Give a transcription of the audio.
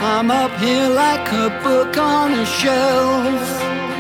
I'm up here like a book on a shelf.